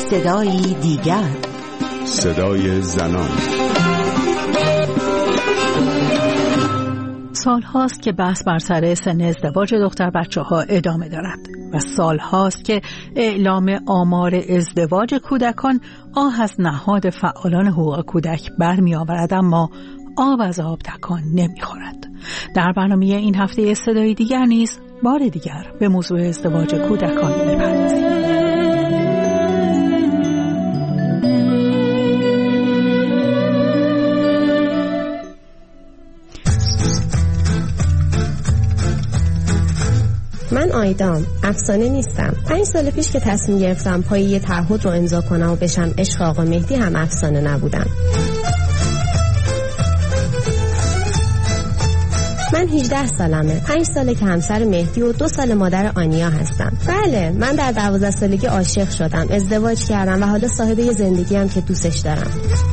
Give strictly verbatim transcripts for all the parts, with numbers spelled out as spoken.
صدایی دیگر، صدای زنان. سال هاست که بحث بر سر سن ازدواج دختر بچه ها ادامه دارد و سال هاست که اعلام آمار ازدواج کودکان آه از نهاد فعالان حقوق کودک برمی آورد، اما آب از آب تکان نمی خورد. در برنامه این هفته صدای دیگر نیز بار دیگر به موضوع ازدواج کودکان می پردازیم. من آیدام، افسانه نیستم. پنج سال پیش که تصمیم گرفتم پای یه تعهد رو امضا کنم و بشم عشق آقا مهدی هم افسانه نبودم. من هجده سالمه، پنج ساله که همسر مهدی و دو سال مادر آنیا هستم. بله، من در دوازده سالگی عاشق شدم، ازدواج کردم و حالا صاحب یه زندگی هم که دوستش دارم.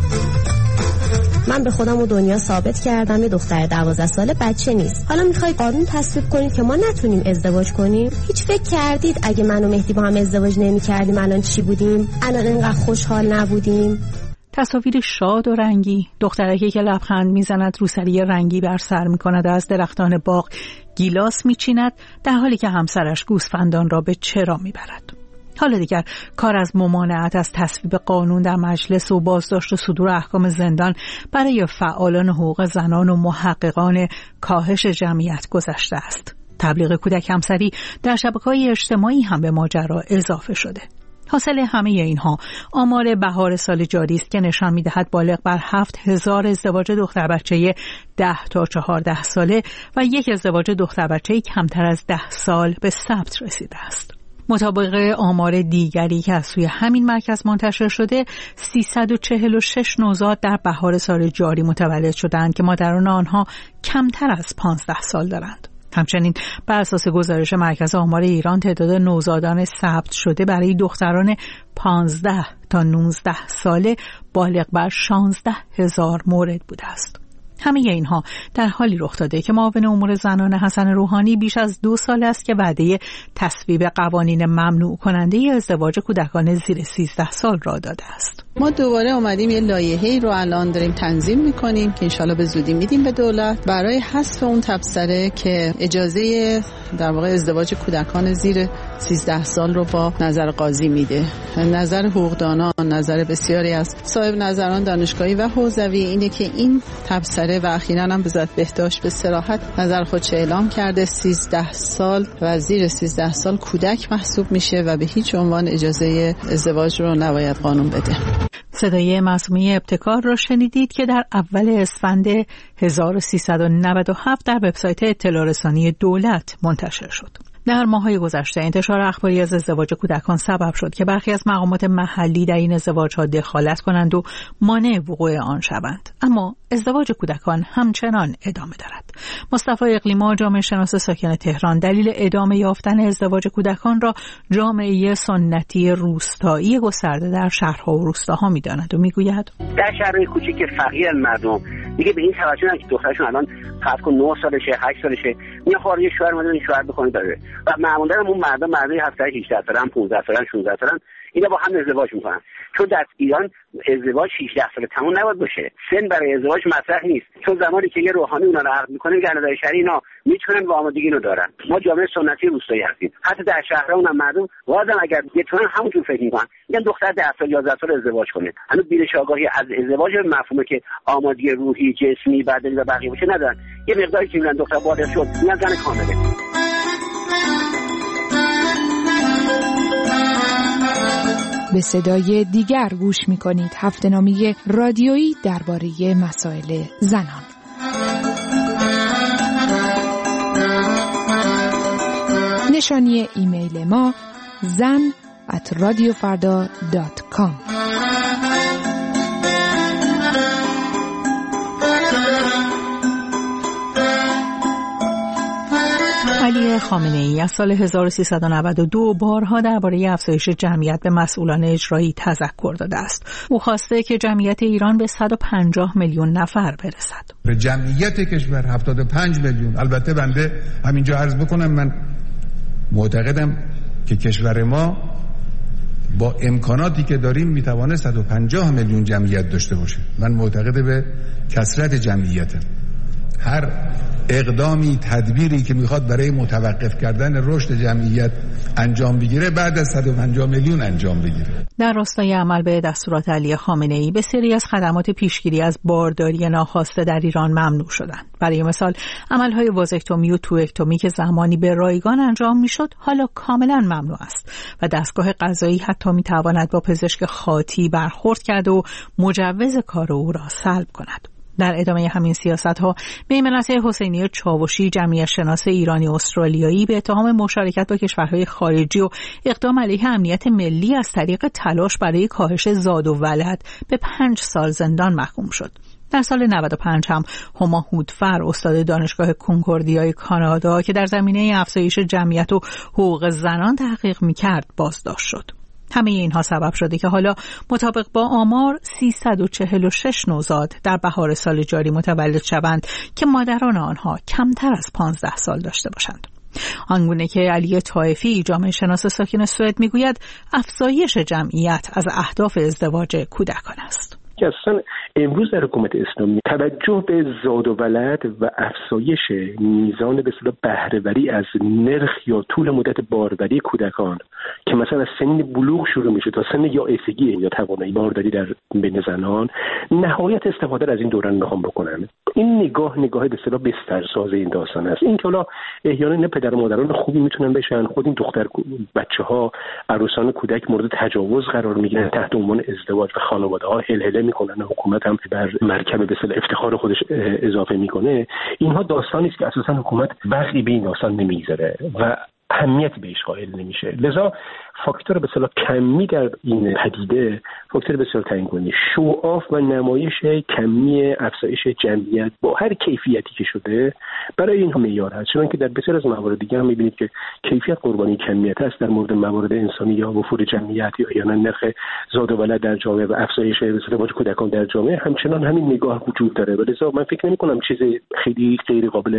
من به خودم و دنیا ثابت کردم یه دختر دوازده ساله بچه نیست. حالا میخوای قانون تصویب کنید که ما نتونیم ازدواج کنیم؟ هیچ فکر کردید اگه من و مهدی با هم ازدواج نمی کردیم الان چی بودیم؟ الان اینقدر خوشحال نبودیم؟ تصاویر شاد و رنگی، دخترکی که لبخند میزند، روسری رنگی بر سر میکند، از درختان باغ گیلاس میچیند، در حالی که همسرش گوسفندان را به چرا میبرد. حالا دیگر کار از ممانعت از تصویب قانون در مجلس و بازداشت و صدور احکام زندان برای فعالان حقوق زنان و محققان کاهش جمعیت گذشته است. تبلیغ کودک همسری در شبکه‌های اجتماعی هم به ماجرا اضافه شده. حاصل همه اینها آمار بهار سال جاری است که نشان می‌دهد بالغ بر هفت هزار ازدواج دختر بچه ده تا چهارده ساله و یک ازدواج دختر بچه کمتر از ده سال به ثبت رسیده است. مطابق آمار دیگری که از سوی همین مرکز منتشر شده، سیصد و چهل و شش نوزاد در بهار سال جاری متولد شدند که مادران آنها کمتر از پانزده سال دارند. همچنین بر اساس گزارش مرکز آمار ایران، تعداد نوزادان ثبت شده برای دختران پانزده تا نوزده ساله بالغ بر شانزده هزار مورد بوده است. همه اینها در حالی رخ داده که معاون امور زنان حسن روحانی بیش از دو سال است که وعده تصویب قوانین ممنوع کننده ازدواج کودکان زیر سیزده سال را داده است. ما دوباره اومدیم یه لایحه‌ای رو الان داریم تنظیم می‌کنیم که انشالله به زودی میدیم به دولت برای حذف اون تبصره که اجازه در واقع ازدواج کودکان زیر سیزده سال رو با نظر قاضی میده. نظر حقوقدانان، نظر بسیاری از صاحب نظران دانشگاهی و حوزوی اینه که این تبصره و اخیراً هم به ذات بهداشت به صراحت نظر خودش اعلام کرده، سیزده سال و زیر سیزده سال کودک محسوب میشه و به هیچ عنوان اجازه ازدواج رو نباید قانون بده. صدای معصومه ابتکار را شنیدید که در اول اسفند هزار و سیصد و نود و هفت در وبسایت اطلاع رسانی دولت منتشر شد. در ماه‌های گذشته انتشار اخباری از ازدواج کودکان سبب شد که برخی از مقامات محلی در این ازدواج‌ها دخالت کنند و مانع وقوع آن شوند، اما ازدواج کودکان همچنان ادامه دارد. مصطفی اقلیما، جامعه شناس ساکن تهران، دلیل ادامه یافتن ازدواج کودکان را جامعه سنتی روستایی گسترده در شهرها و روستاها می‌داند و می‌گوید در شهرهای کوچیک فقیر مردم دیگه به این توجه ندارن که دخترشون الان فرض کن نه سالشه، هشت سالشه، میاد خارج شوهر اومده این شوهر بکنه داره و معمولا اون مردم مردای هجده سالن، پانزده سالن، شانزده سالن اینا با هم ازدواج میکنن. چون در ایران ازدواج هجده سال تموم نباید باشه، سن برای ازدواج مطرح نیست. چون زمانی که یه روحانی اونا رو عقد میکنه میگن نظر شرعی اینا میتونن و آمادگی رو دارن. ما جامعه سنتی روستایی هستیم، حتی در شهرها اونم مردم وادن اگر بتونن همونجور فکر میکنن، میگن دختر ده سال یازده سال ازدواج کنه. هنوز بینش آگاهی از ازدواج مفهومه که آمادگی روحی، جسمی، بدنی و بقیه باشه ندارن. یه مقداری که میگن دختر بالغ شد میگن زن کامله. به صدای دیگر گوش می‌کنید، هفته‌نامه رادیویی درباره مسائل زنان. نشانی ایمیل ما زن ات رادیو فردا دات کام. علی خامنه‌ای از سال هزار و سیصد و نود و دو بارها درباره افزایش جمعیت به مسئولان اجرایی تذکر داده است. او خواسته که جمعیت ایران به صد و پنجاه میلیون نفر برسد. به جمعیت کشور هفتاد و پنج میلیون. البته بنده همینجا عرض بکنم من معتقدم که کشور ما با امکاناتی که داریم میتوانه صد و پنجاه میلیون جمعیت داشته باشه. من معتقد به کثرت جمعیتم. هر اقدامی، تدبیری که میخواد برای متوقف کردن رشد جمعیت انجام بگیره بعد از صد و پنجاه میلیون انجام بگیره. در راستای عمل به دستورات علی خامنه‌ای بسیاری از خدمات پیشگیری از بارداری ناخواسته در ایران ممنوع شدند. برای مثال عملهای وازکتومی و توئکتومی که زمانی به رایگان انجام میشد حالا کاملا ممنوع است و دستگاه قضایی حتی میتواند با پزشک خاطی برخورد کرده و مجوز کار او را سلب کند. در ادامه همین سیاست‌ها میمنت حسینی چاوشی، جمعیت شناس ایرانی استرالیایی، به اتهام مشارکت با کشورهای خارجی و اقدام علیه امنیت ملی از طریق تلاش برای کاهش زاد و ولد به پنج سال زندان محکوم شد. در سال نود و پنج هم هما هودفر، استاد دانشگاه کنکوردیای کانادا که در زمینه افزایش جمعیت و حقوق زنان تحقیق می‌کرد، بازداشت شد. همه اینها سبب شده که حالا مطابق با آمار سیصد و چهل و شش نوزاد در بهار سال جاری متولد شوند که مادران آنها کمتر از پانزده سال داشته باشند. آنگونه که علی طائفی، جامعه شناس ساکن سوئد، میگوید افزایش جمعیت از اهداف ازدواج کودکان است. که اصلا امروز در حکومت اسلامی توجه به زاد و ولد و افزایش میزان به اصطلاح بهره‌وری از نرخ یا طول مدت باروری کودکان که مثلا از سن بلوغ شروع میشه تا سن یا ایسگی یا توانایی بارداری در بین زنان، نهایت استفاده از این دوران میخوام بکنن. این نگاه نگاه به اصطلاح بسترساز این داستان است. این که حالا احیانا نه پدر و مادران خوبی میتونن بشن، خود این دختر بچه‌ها عروسان کودک مورد تجاوز قرار میگیرن، تحت عنوان ازدواج و خانواده‌ها هلهله میکنن، حکومت هم بر مرکب به اصطلاح افتخار خودش اضافه میکنه. اینها داستانی است که اساسا حکومت وقتی به این داستان نمیگذره و اهمیت بهش قائل نمیشه. لذا فاکتور به اصطلاح کمی در این پدیده فاکتور بسیار تعیین کننده، شو آف و نمایش کمی افزایش جمعیت با هر کیفیتی که شده برای اینها معیار هست. چون که در بسیار از موارد دیگه هم میبینید که کیفیت قربانی کمیت است. در مورد موارد انسانی یا وفور جمعیت یا یا نرخ زاد و ولد در جامعه و افزایش ازدواج کودکان در جامعه همچنان همین نگاه وجود داره. لذا من فکر نمی کنم چیز خیلی غیر قابل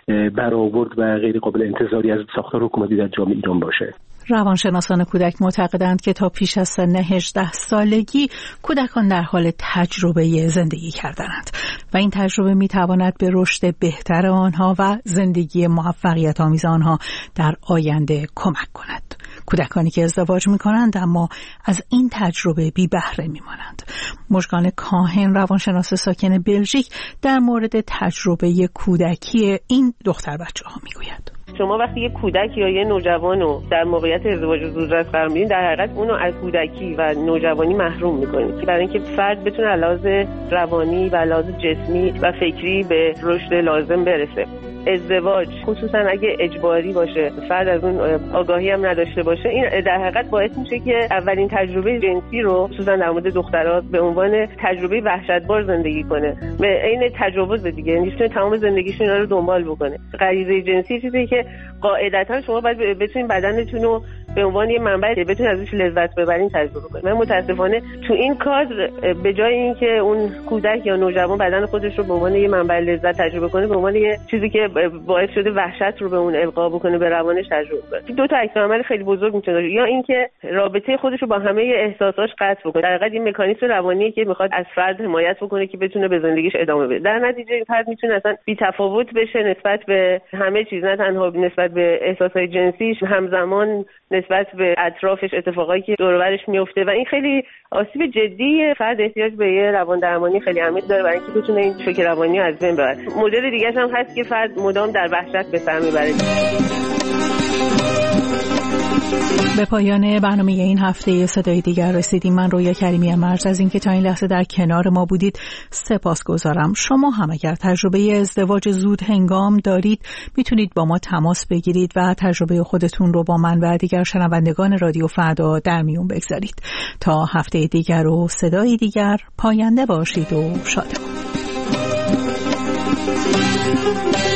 برآورد و غیر قابل انتظاری از ساختار حکومتی در جامعه ایران باشه. روانشناسان کودک معتقدند که تا پیش از سن هجده سالگی کودکان در حال تجربه زندگی کردنند و این تجربه میتواند به رشد بهتر آنها و زندگی موفقیت آمیز آنها در آینده کمک کند. کودکانی که ازدواج میکنند اما از این تجربه بی بهره میمانند. مژگان کاهن، روانشناس ساکن بلژیک، در مورد تجربه کودکی این دختر بچه ها میگوید: شما وقتی یه کودک یا یه نوجوان رو در موقعیت ازدواج زودرس قرار میدین، در حقیقت اونو از کودکی و نوجوانی محروم میکنید که برای اینکه فرد بتونه علاوه روانی و علاوه جسمی و فکری به رشد لازم برسه. ازدواج خصوصا اگه اجباری باشه، فرد از اون آگاهی هم نداشته باشه، این در حقیقت باعث میشه که اولین تجربه جنسی رو خصوصا در مورد دخترها به عنوان تجربه وحشتبار زندگی کنه. به عین تجاوز دیگه، یعنی تمام زندگیش اینا رو دنبال بکنه. غریزه جنسی چیزی که قاعدتا شما باید بتونین بدنتون رو به عنوان یه منبعی که بتونین ازش لذت ببرین تجربه کنین. من متاسفانه تو این کادر به جای اینکه اون کودک یا نوجوان بدن خودش رو به عنوان یه منبع لذت تجربه کنه، به عنوان یه چیزی که باعث شده وحشت رو به اون القا بکنه، به روانش تجربه کنه. دو تا عکس عمل خیلی بزرگ میتونه داره، یا اینکه رابطه خودش رو با همه احساساش قطع بکنه. در حقیقت این مکانیزم روانیه که میخواد از فرد حمایت بکنه که بتونه به زندگیش ادامه بده. در نتیجه این فرد میتونه اصلا بی‌تفاوت بشه نسبت به همه چیز، نه تنها نسبت به احساسات جنسیش، همزمان نسبت به اطرافش، اتفاقایی که دور و برش میفته و این خیلی آسیب جدیه. فرد احتیاج به یه روان درمانی خیلی عمیق داره برای اینکه بتونه این شوک روانی از بین ببره. مدل دیگه هم هست که فرد مدام در وحشت به سر میبره. به پایان برنامه این هفته صدای دیگر رسیدیم. من رویا کریمی مرز از اینکه تا این لحظه در کنار ما بودید سپاسگزارم. شما هم اگر تجربه ازدواج زود هنگام دارید میتونید با ما تماس بگیرید و تجربه خودتون رو با من و دیگر شنوندگان رادیو فردا در میون بگذارید. تا هفته دیگر و صدای دیگر، پاینده باشید و شادمان.